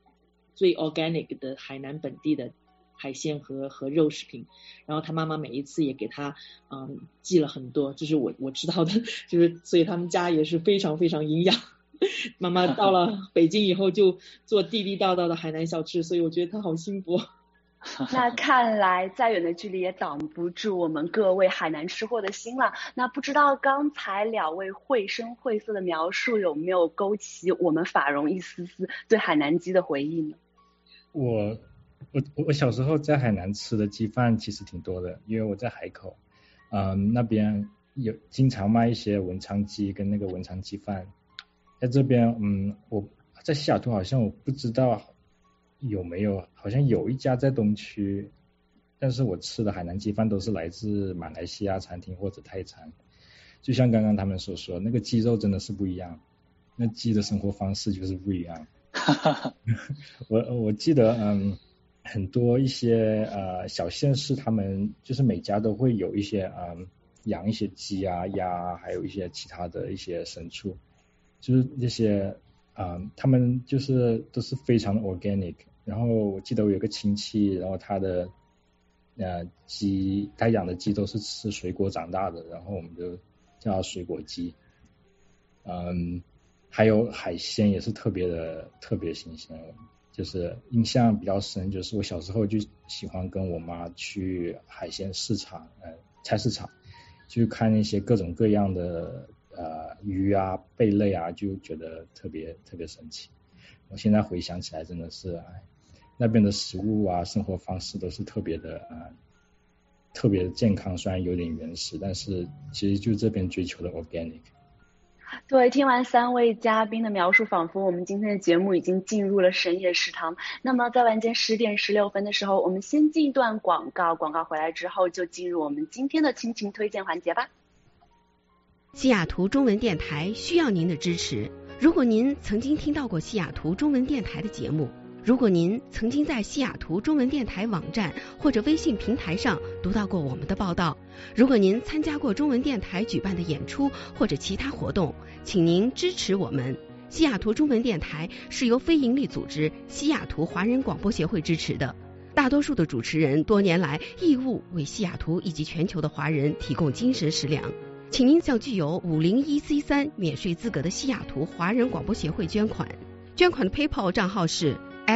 organic 的海南本地的海鲜和肉食品，然后他妈妈每一次也给他寄了很多，这是我知道的，就是所以他们家也是非常非常营养。妈妈到了北京以后就做地地道道的海南小吃，所以我觉得他好幸福。 那看来再远的距离也挡不住我们各位海南吃货的心了。那不知道刚才两位绘声绘色的描述有没有勾起我们法蓉一丝丝对海南鸡的回忆呢？ 我小时候在海南吃的鸡饭其实挺多的，因为我在海口那边有经常卖一些文昌鸡跟那个文昌鸡饭。在这边我在西雅图好像我不知道有没有，好像有一家在东区，但是我吃的海南鸡饭都是来自马来西亚餐厅或者泰餐。就像刚刚他们所说，那个鸡肉真的是不一样，那鸡的生活方式就是不一样。我记得很多一些小县市，他们就是每家都会有一些养一些鸡啊鸭啊，还有一些其他的一些牲畜，就是这些他们就是都是非常的 organic。然后我记得我有个亲戚，然后他的鸡，他养的鸡都是吃水果长大的，然后我们就叫它水果鸡。还有海鲜也是特别新鲜，就是印象比较深，就是我小时候就喜欢跟我妈去海鲜市场菜市场去看那些各种各样的鱼啊贝类啊，就觉得特别神奇。我现在回想起来真的是那边的食物啊生活方式都是特别的健康，虽然有点原始，但是其实就这边追求的 organic。 对，听完3位嘉宾的描述，仿佛我们今天的节目已经进入了深夜食堂。那么在晚间10点16分的时候，我们先进一段广告，广告回来之后就进入我们今天的亲情推荐环节吧。 西雅图中文电台需要您的支持。如果您曾经听到过西雅图中文电台的节目，如果您曾经在西雅图中文电台网站或者微信平台上读到过我们的报道，如果您参加过中文电台举办的演出或者其他活动，请您支持我们。西雅图中文电台是由非营利组织西雅图华人广播协会支持的，大多数的主持人多年来义务为西雅图以及全球的华人提供精神食粮。请您向具有501C3免税资格的西雅图华人广播协会捐款。捐款的 PayPal 账号是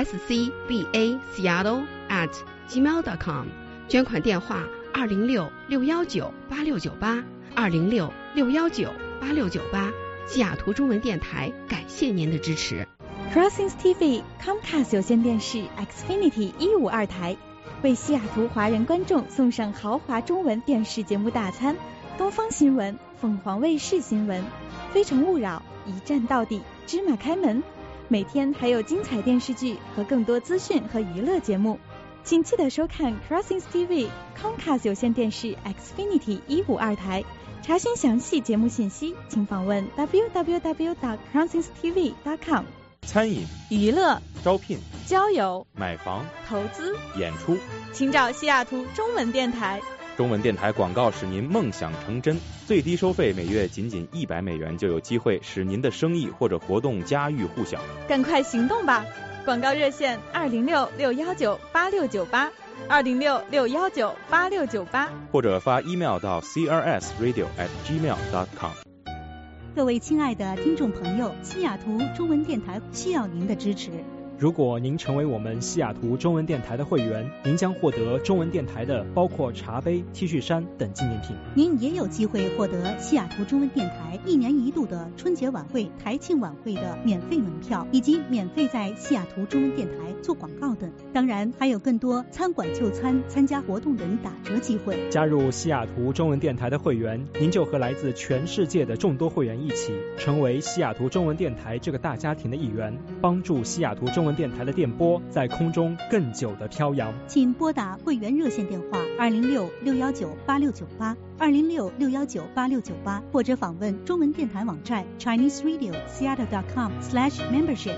scbaseattle@gmail.com， 捐款电话206-619-8698 206-619-8698。西雅图中文电台感谢您的支持。 Crossings TV Comcast 有线电视 Xfinity 152台为西雅图华人观众送上豪华中文电视节目大餐，东方新闻、凤凰卫视新闻、非诚勿扰、一站到底、芝麻开门，每天还有精彩电视剧和更多资讯和娱乐节目，请记得收看 Crossings TV Comcast 有线电视 Xfinity 152台。查询详细节目信息，请访问 www.crossingstv.com。 餐饮、 娱乐、 招聘、 交友、 买房、 投资、 演出， 请找西雅图中文电台。 中文电台广告使您梦想成真，最低收费每月仅100美元就有机会使您的生意或者活动家喻户晓。 赶快行动吧！广告热线206-619-8698 206-619-8698， 或者发 email 到 crsradio@gmail.com。 各位亲爱的听众朋友，西雅图中文电台需要您的支持。 如果您成为我们西雅图中文电台的会员，您将获得中文电台的包括茶杯、T 恤衫等纪念品。 您也有机会获得西雅图中文电台1年1度的春节晚会、台庆晚会的免费门票，以及免费在西雅图中文电台做广告等。当然还有更多餐馆就餐、参加活动等打折机会。 加入西雅图中文电台的会员，您就和来自全世界的众多会员一起，成为西雅图中文电台这个大家庭的一员，帮助西雅图中文电台的电波在空中更久的飘扬。 请拨打会员热线电话206-619-8698 206-619-8698，或者访问中文电台网站 ChineseRadio.Seattle.com/membership。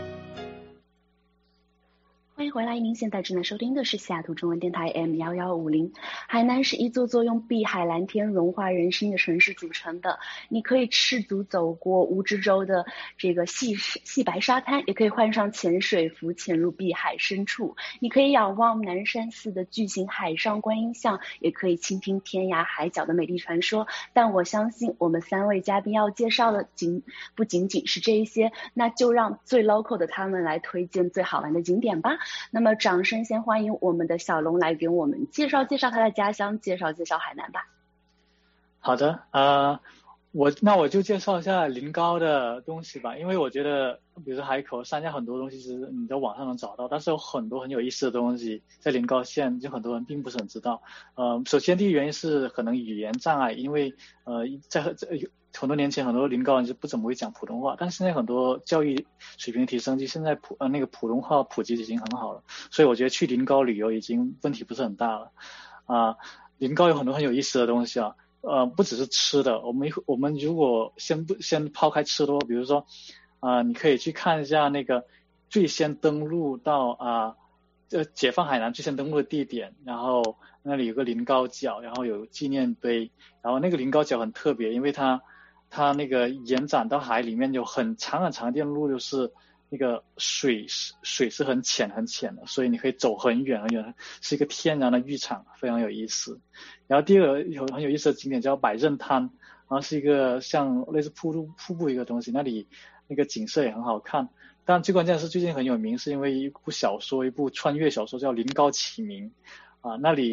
欢迎回来，您现在正在收听的是西雅图中文电台 M1150。海南是一座座用碧海蓝天融化人心的城市组成的，你可以赤足走过蜈支洲的这个细白沙滩，也可以换上潜水服潜入碧海深处，你可以仰望南山寺的巨型海上观音像，也可以倾听天涯海角的美丽传说。但我相信我们3位嘉宾要介绍的不仅仅是这一些，那就让最 local 的他们来推荐最好玩的景点吧。那么掌声先欢迎我们的小龙来给我们介绍他的家乡，介绍海南吧。 好的，我就介绍一下临高的东西吧，因为我觉得比如说海口三亚很多东西是你在网上能找到，但是有很多很有意思的东西在临高县就很多人并不是很知道。首先第一原因是可能语言障碍，因为在很多年前很多临高人就不怎么会讲普通话，但是现在很多教育水平提升，就现在普通话普及已经很好了，所以我觉得去临高旅游已经问题不是很大了。临高有很多很有意思的东西啊，不只是吃的，我们如果先抛开吃的，比如说你可以去看一下那个最先登陆到解放海南最先登陆的地点，然后那里有个临高角，然后有纪念碑，然后那个临高角很特别，因为它那个延展到海里面有很长很长的电路，就是那个水是很浅很浅的，所以你可以走很远很远，是一个天然的浴场，非常有意思。然后第二个很有意思的景点叫百仞滩，然后是一个像类似瀑布一个东西，那里那个景色也很好看。但最关键的是最近很有名，是因为一部穿越小说叫《临高启明》那里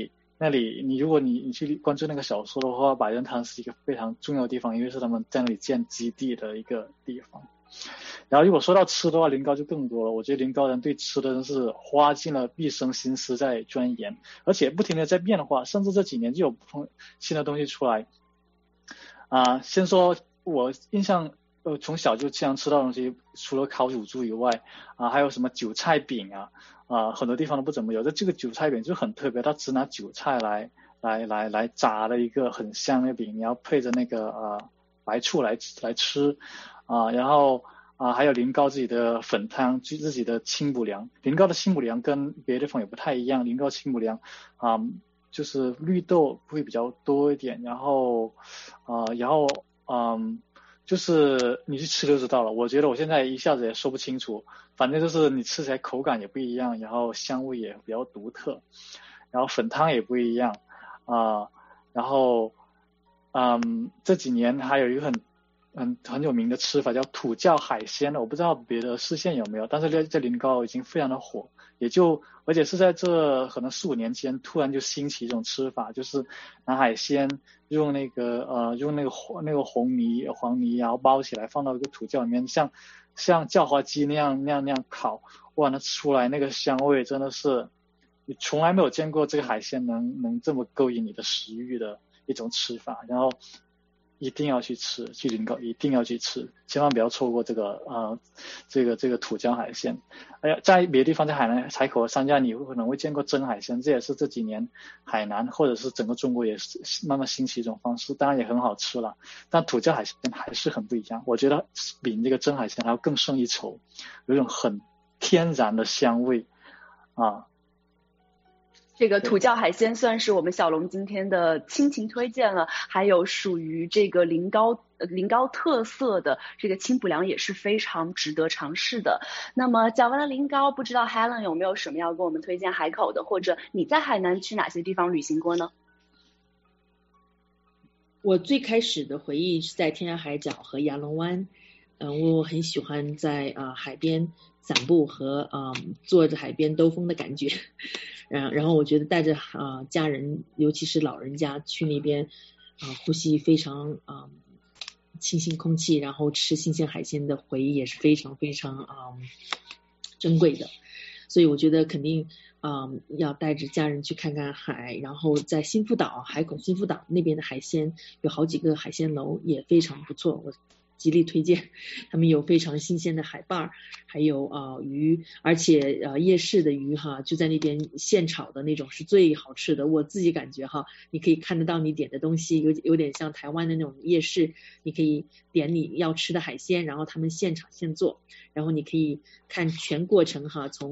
那里如果你去关注那个小说的话，百人堂是一个非常重要的地方，因为是他们在那里建基地的一个地方。然后如果说到吃的话，临高就更多了。我觉得临高人对吃的真是花尽了毕生心思在钻研，而且不停的在变化，甚至这几年就有不同新的东西出来。先说我印象从小就经常吃到的东西，除了烤乳猪以外还有什么韭菜饼很多地方都不怎么有。这个韭菜饼就很特别，它只拿韭菜来炸的一个很香的饼，你要配着那个白醋来吃然后还有临高自己的粉汤，自己的清补凉。临高的清补凉跟别的地方也不太一样，临高清补凉就是绿豆会比较多一点，然后就是你去吃就知道了。我觉得我现在一下子也说不清楚，反正就是你吃起来口感也不一样，然后香味也比较独特，然后粉汤也不一样然后这几年还有一个很有名的吃法叫土窖海鲜，我不知道别的市县有没有，但是在临高已经非常的火，而且是在这可能4-5年间突然就兴起一种吃法，就是拿海鲜用那个黄泥然后包起来放到一个土窖里面，像叫花鸡那样烤，哇，那出来那个香味真的是你从来没有见过这个海鲜能这么勾引你的食欲的一种吃法，然后一定要去吃，去临高一定要去吃，千万不要错过这个土窖海鲜。在别的地方，在海南海口三家你可能会见过蒸海鲜，这也是这几年海南或者是整个中国也是慢慢兴起一种方式，当然也很好吃了，但土窖海鲜还是很不一样，我觉得比这个蒸海鲜还要更胜一筹，有一种很天然的香味这个土窖海鲜算是我们小龙今天的亲情推荐了，还有属于这个临高特色的这个清补凉也是非常值得尝试的。那么讲完了临高，不知道 Helen 有没有什么要跟我们推荐海口的，或者你在海南去哪些地方旅行过呢？ 我最开始的回忆是在天涯海角和亚龙湾，我很喜欢在海边散步和坐着海边兜风的感觉，然后我觉得带着家人，尤其是老人家去那边呼吸非常清新空气，然后吃新鲜海鲜的回忆也是非常非常珍贵的，所以我觉得肯定要带着家人去看看海，然后在新福岛海口新福岛那边的海鲜有好几个海鲜楼也非常不错，我极力推荐，他们有非常新鲜的海蚌，还有鱼，而且夜市的鱼就在那边现炒的那种是最好吃的，我自己感觉你可以看得到你点的东西有点像台湾的那种夜市，你可以点你要吃的海鲜，然后他们现炒现做，然后你可以看全过程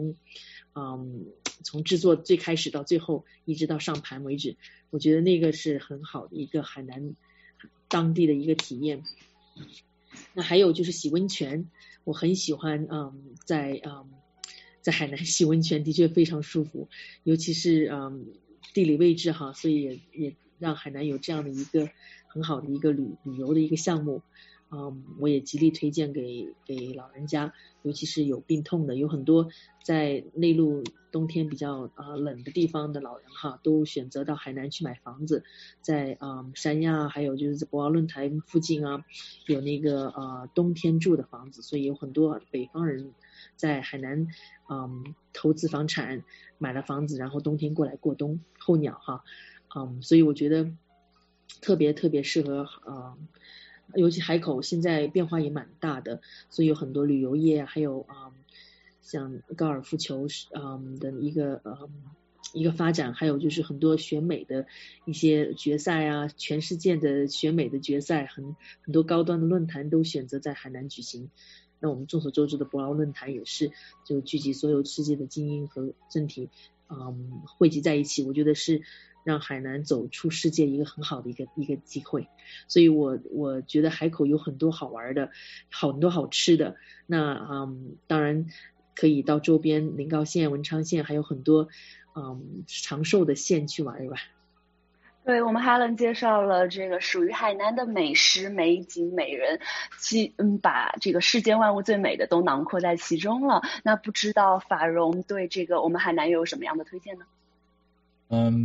从制作最开始到最后一直到上盘为止，我觉得那个是很好的一个海南当地的一个体验。那还有就是洗温泉，我很喜欢在海南洗温泉的确非常舒服，尤其是地理位置所以也让海南有这样的一个很好的一个旅游的一个项目。我也极力推荐给老人家，尤其是有病痛的，有很多在内陆冬天比较冷的地方的老人都选择到海南去买房子，在三亚还有就是博鳌论坛附近有那个冬天住的房子，所以有很多北方人在海南投资房产买了房子，然后冬天过来过冬候鸟所以我觉得特别特别适合尤其海口现在变化也蛮大的，所以有很多旅游业，还有像高尔夫球的一个发展，还有就是很多选美的一些决赛全世界的选美的决赛，很多高端的论坛都选择在海南举行。那我们众所周知的博鳌论坛也是就聚集所有世界的精英和政体汇集在一起，我觉得是让海南走出世界一个很好的一个机会，所以我觉得海口有很多好玩的，很多好吃的。那当然可以到周边临高县、文昌县，还有很多长寿的县去玩一玩。 对，我们 Helen 介绍了这个属于海南的美食、美景、美人，把这个世间万物最美的都囊括在其中了。那不知道法荣对这个我们海南有什么样的推荐呢？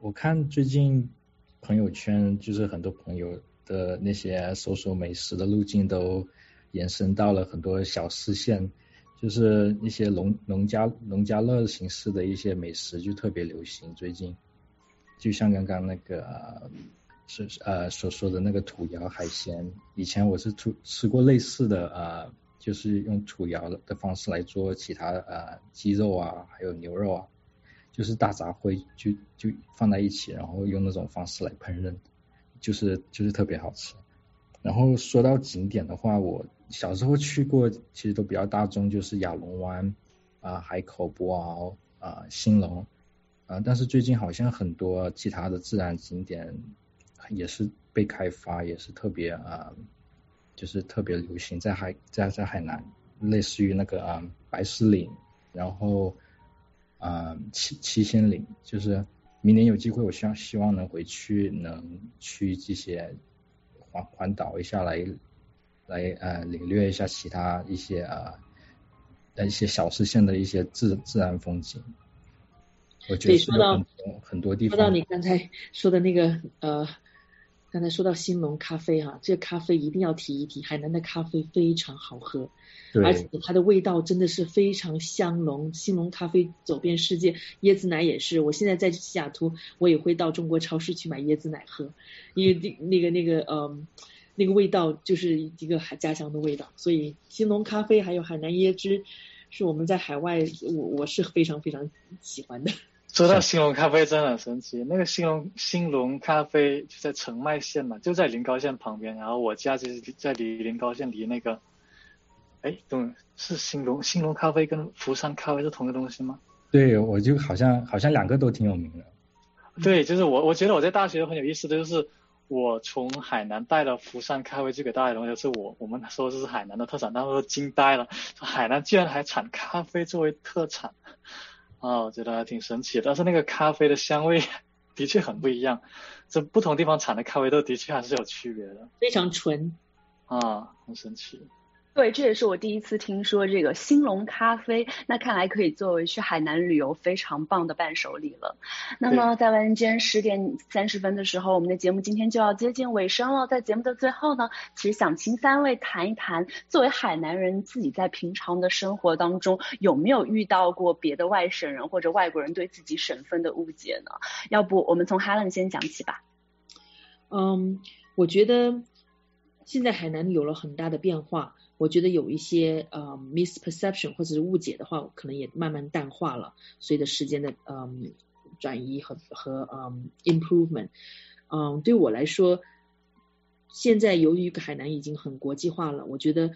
我看最近朋友圈就是很多朋友的那些搜索美食的路径都延伸到了很多小吃线，就是一些农家乐形式的一些美食就特别流行最近，就像刚刚那个所说的那个土窑海鲜，以前我是吃过类似的就是用土窑的方式来做其他鸡肉啊还有牛肉啊，就是大杂烩就放在一起，然后用那种方式来烹饪，就是特别好吃。然后说到景点的话，我小时候去过其实都比较大众，就是亚龙湾海口博鳌兴隆但是最近好像很多其他的自然景点也是被开发，也是特别就是特别流行在海南，类似于那个白石岭，然后七仙岭，就是明年有机会我希望能回去，能去这些环岛一下来领略一下其他一些小吃线的一些自然风景。我觉得是有很多地方。 说到你刚才说的那个刚才说到兴隆咖啡这个咖啡一定要提一提，海南的咖啡非常好喝，而且它的味道真的是非常香浓。兴隆咖啡走遍世界，椰子奶也是。我现在在西雅图，我也会到中国超市去买椰子奶喝，因为那个味道就是一个家乡的味道。所以兴隆咖啡还有海南椰汁是我们在海外我是非常非常喜欢的。 说到兴隆咖啡真的很神奇，那个兴隆咖啡就在澄迈县嘛，就在临高县旁边，然后我家就是在离临高县离那个是兴隆咖啡跟福山咖啡是同个东西吗？ 对，我就好像两个都挺有名的。 对，就是我觉得我在大学很有意思的就是我从海南带了福山咖啡去给大家，就是我们说这是海南的特产，他们都惊呆了，海南居然还产咖啡作为特产我觉得还挺神奇的。但是那个咖啡的香味的确很不一样，这不同地方产的咖啡豆的确还是有区别的， 非常纯很神奇。 对，这也是我第一次听说这个兴隆咖啡，那看来可以作为去海南旅游非常棒的伴手礼了。那么在晚间10:30的时候，我们的节目今天就要接近尾声了。在节目的最后呢，其实想请3位谈一谈，作为海南人自己在平常的生活当中有没有遇到过别的外省人或者外国人对自己省份的误解呢？要不我们从 Helen 先讲起吧。 我觉得现在海南有了很大的变化，我觉得有一些misperception 或者是误解的话，可能也慢慢淡化了，随着时间的转移和improvement。对我来说，现在由于海南已经很国际化了，我觉得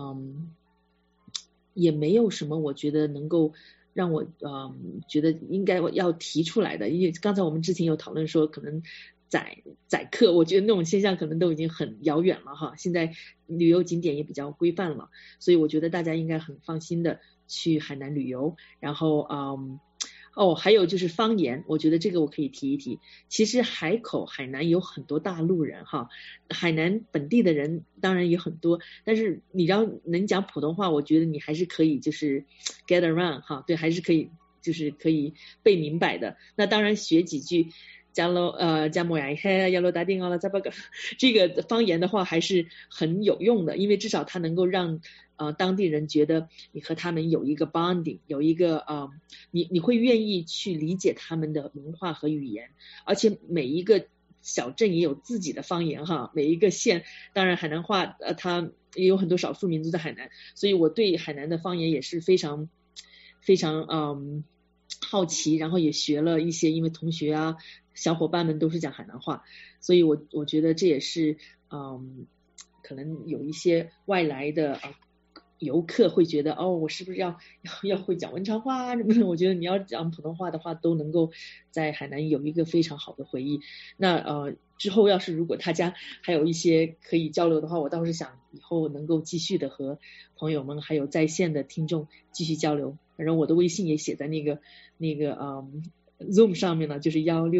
也没有什么我觉得能够让我觉得应该要提出来的。因为刚才我们之前有讨论说可能宰客，我觉得那种现象可能都已经很遥远了现在旅游景点也比较规范了，所以我觉得大家应该很放心的去海南旅游。然后还有就是方言，我觉得这个我可以提一提。其实海南有很多大陆人海南本地的人当然也很多，但是你要能讲普通话，我觉得你还是可以就是 get around 对，还是可以就是可以被明白的。那当然学几句加莫呀嘿亚罗达定了这个方言的话还是很有用的，因为至少它能够让当地人觉得你和他们有一个 bonding， 有一个你会愿意去理解他们的文化和语言。而且每一个小镇也有自己的方言每一个县，当然海南话它也有很多少数民族在海南，所以我对海南的方言也是非常非常好奇，然后也学了一些，因为同学小伙伴们都是讲海南话，所以我觉得这也是可能有一些外来的游客会觉得我是不是要会讲文昌话我觉得你要讲普通话的话都能够在海南有一个非常好的回忆。那之后要是如果大家还有一些可以交流的话，我倒是想以后能够继续的和朋友们还有在线的听众继续交流。反正我的微信也写在那个Zoom 上面呢，就是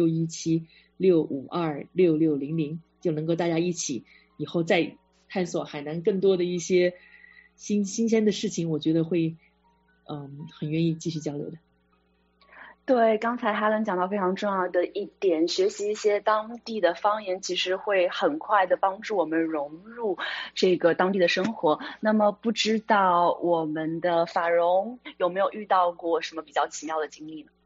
1617652660，就能够大家一起以后再探索海南更多的一些新鲜的事情，我觉得会很愿意继续交流的。 对，刚才 Helen 讲到非常重要的一点，学习一些当地的方言，其实会很快的帮助我们融入这个当地的生活。那么不知道我们的法荣有没有遇到过什么比较奇妙的经历呢？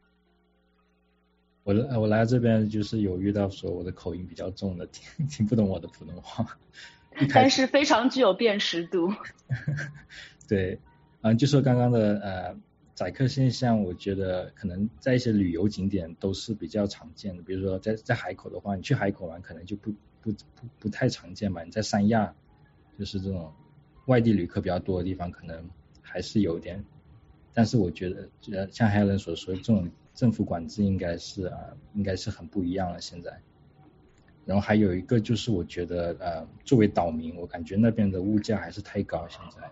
我来这边就是有遇到说我的口音比较重的，听不懂我的普通话， 但是非常具有辨识度。 对，就说刚刚的宰客现象，我觉得可能在一些旅游景点都是比较常见的。比如说在海口的话，你去海口玩可能就不太常见吧。你在三亚，就是这种外地旅客比较多的地方，可能还是有点。但是我觉得像 Helen 所说，这种政府管制应该是很不一样了现在。然后还有一个就是我觉得作为岛民，我感觉那边的物价还是太高现在。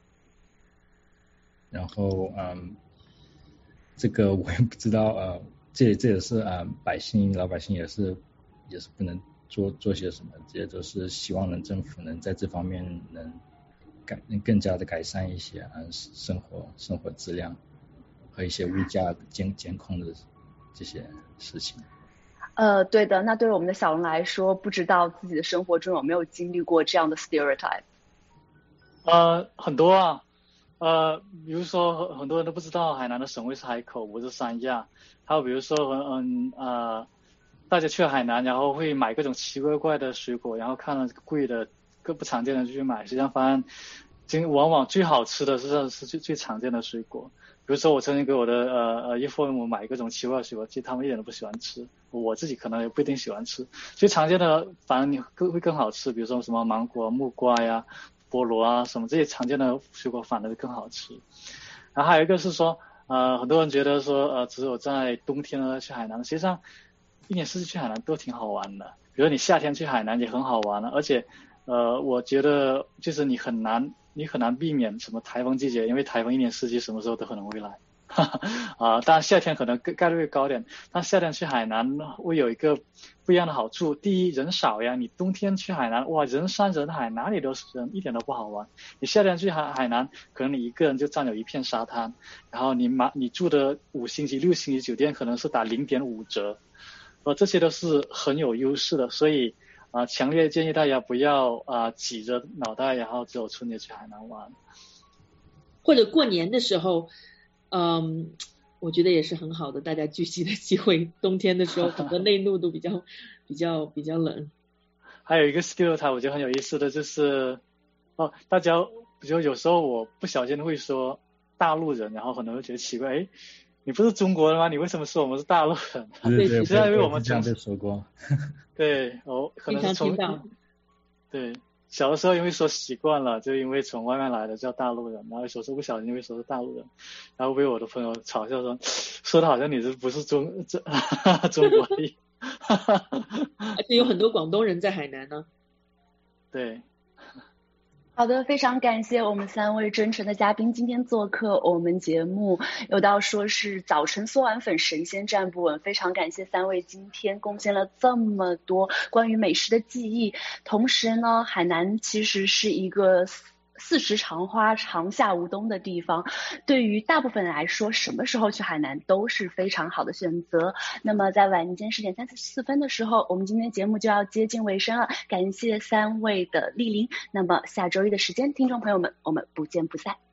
然后这个我也不知道这也是老百姓也是不能做些什么，这些都是希望政府能在这方面能更加的改善一些生活质量和一些物价监控的这些事情。 对的，那对于我们的小龙来说，不知道自己的生活中有没有经历过这样的 stereotype？ 很多啊。比如说很多人都不知道海南的省会是海口，不是三亚。还有比如说大家去了海南，然后会买各种奇怪的水果，然后看了贵的各不常见的就去买，实际上发现往往最好吃的是最常见的水果。比如说我曾经给我的岳父母买各种奇怪的水果，其实他们一点都不喜欢吃，我自己可能也不一定喜欢吃。最常见的反而你会更好吃，比如说什么芒果、木瓜呀、菠萝啊什么这些常见的水果反而更好吃。然后还有一个是说很多人觉得说只有在冬天呢去海南，实际上一年四季去海南都挺好玩的。比如你夏天去海南也很好玩了，而且我觉得就是你很难避免什么台风季节，因为台风一年四季什么时候都可能会来。当然夏天可能概率会高点，但夏天去海南会有一个不一样的好处。第一，人少呀，你冬天去海南，哇，人山人海，哪里都是人，一点都不好玩。你夏天去海南，可能你一个人就占有一片沙滩，然后你住的5星级6星级酒店可能是打0.5折，这些都是很有优势的。所以强烈建议大家不要挤着脑袋，然后只有春节去海南玩。 或者过年的时候我觉得也是很好的大家聚集的机会。冬天的时候很多内陆都比较冷。 还有一个 stereotype 我觉得很有意思的就是大家比如有时候我不小心会说大陆人，然后很多人会觉得奇怪，你不是中国人吗？你为什么说我们是大陆人？ 对， 实际上因为我们这样被说过。 对，可能是从对小的时候因为说习惯了，就因为从外面来的叫大陆人，然后有时候不小心会说是大陆人，然后被我的朋友嘲笑说的好像你不是中国人。 而且有很多广东人在海南呢。 对。 好的，非常感谢我们3位真诚的嘉宾今天做客我们节目，有道说是早晨嗦完粉神仙站不稳，非常感谢3位今天贡献了这么多关于美食的记忆。同时呢，海南其实是一个4时长花长夏无冬的地方，对于大部分人来说什么时候去海南都是非常好的选择。那么在晚间10点34分的时候，我们今天节目就要接近尾声了，感谢3位的莅临。那么下周一的时间，听众朋友们，我们不见不散。